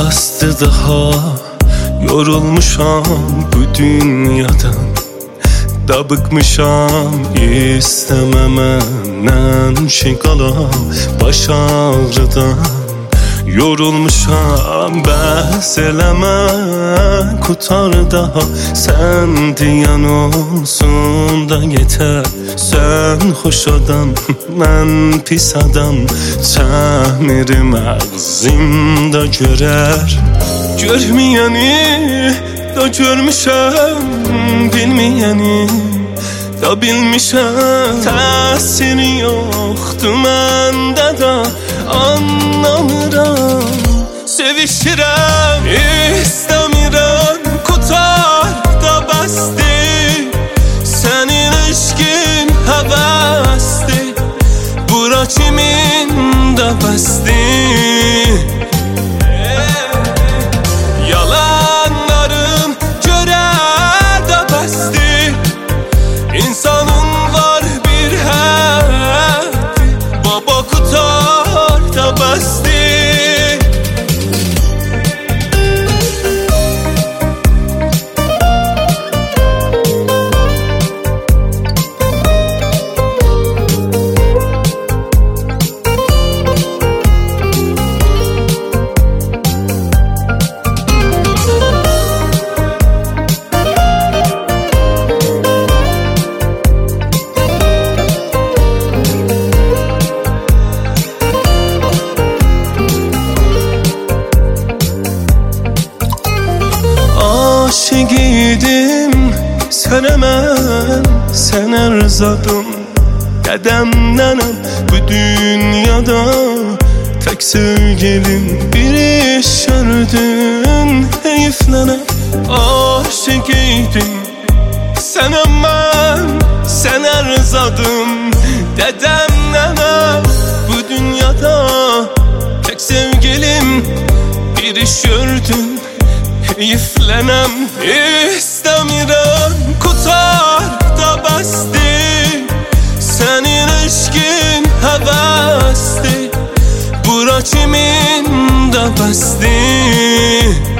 bastı daha. Yorulmuşam bu dünyadan, da bıkmışam istememenden şey qalam baş ağrıdan. Yorulmuşam bəs eləmə, qutar daha. Sən deyən olsun da yetər. Sən xoş adam, mən pis adam. Çəmirim ağzımda görər. Görməyəni da görmüşəm, bilməyəni da bilmişəm. Təsiri yoxdur məndə da, anlamıram. Sevişirəm, istəmirəm, qutar da bəsdir. Sənin eşqin həvəsdir, bura kimin də bəsdir. Yalanlarım görər də bəsdir. İnsanın var bir həddi, baba qutar da bəsdir. Aşık idim sənə mən, sənə rızadım. Qədəmlənəm bu dünyada, tək sevgilim bir iş gördün. Heyiflənəm, aşık idim sənə mən, sənə rızadım. Qədəmlənəm bu dünyada, tək sevgilim bir iş gördün. Heyiflənəm, istəmirəm, qutar da bəsdir. Sənin eşqin həvəsdir, bura kimin də bəsdir.